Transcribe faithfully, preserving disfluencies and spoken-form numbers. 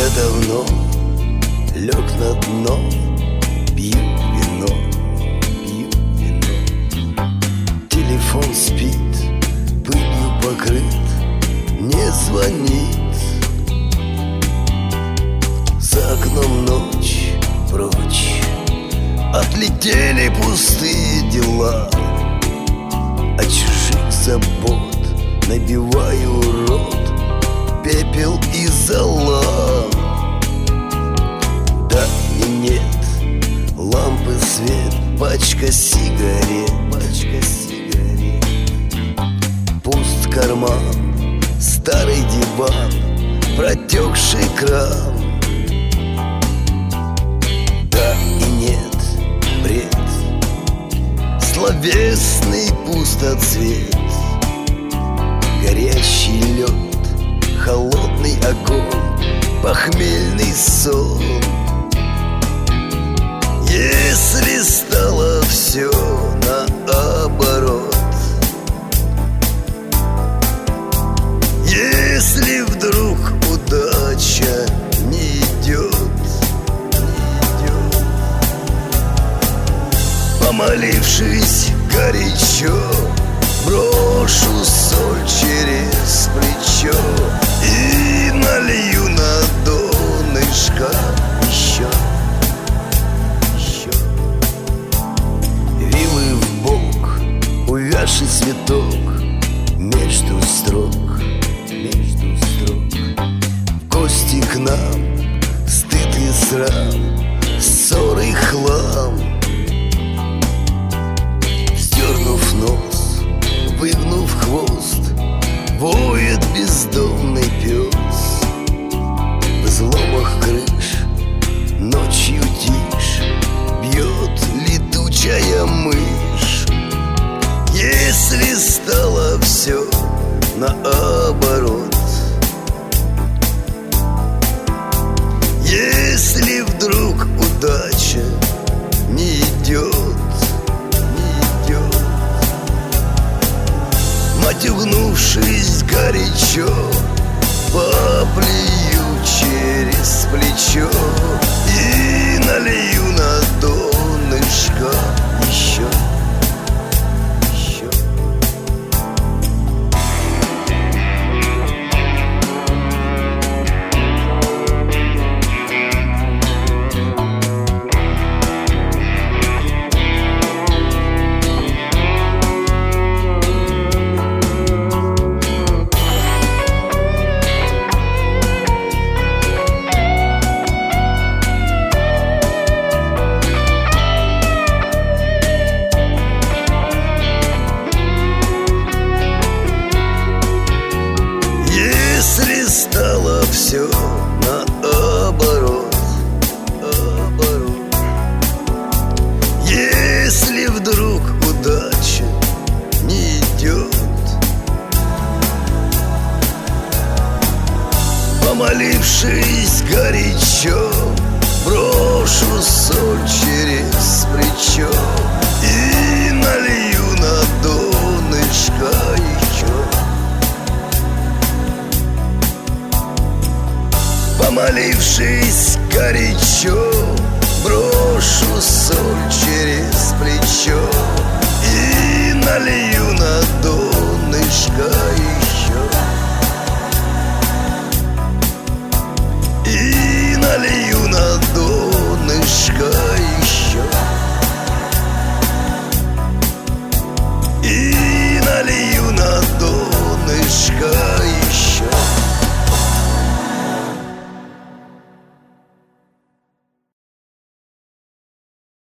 давно лег на дно, пью вино, пью вино. Телефон спит, пылью покрыт, не звонит. За окном ночь, прочь отлетели пустые дела. От чужих забот набиваю рот, пепел и зола. Да и нет, лампы свет, пачка сигарет, пачка сигарет. Пуст карман, старый диван, протекший кран. Да и нет, бред, словесный пустоцвет. Горячий лед, холодный огонь, похмельный сон. Если стало все наоборот, если вдруг удача не идет, не идет, помолившись горячо, брошу соль через плечо и налью на донышко еще, еще. Вилы в бок, увядший цветок между строк, между строк. В гости к нам стыд и срам, ссоры и хлам. Вздернув нос, выгнув хвост, воет бездомный пес. В изломах крыш ночью тишь, бьет летучая мышь. Если стало все наоборот, если вдруг удача не идет, матюгнувшись горячо, поплюю через плечо и налью на донышко еще, еще. Если стало все наоборот, наоборот, если вдруг удача не идет, помолившись горячо, брошу соль через плечо и налью на донышко еще. Помолившись горячо, брошу соль через плечо